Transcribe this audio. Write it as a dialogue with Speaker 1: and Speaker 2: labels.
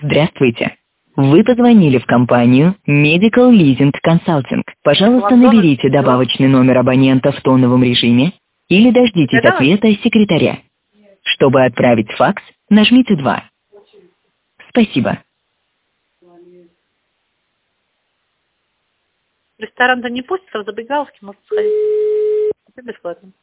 Speaker 1: Здравствуйте. Вы позвонили в компанию Medical Leasing Consulting. Пожалуйста, наберите добавочный номер абонента в тоновом режиме или дождитесь ответа секретаря. Чтобы отправить факс, нажмите 2. Спасибо.
Speaker 2: В ресторан-то не пустят, а в забегаловке можно сходить. Это бесплатно.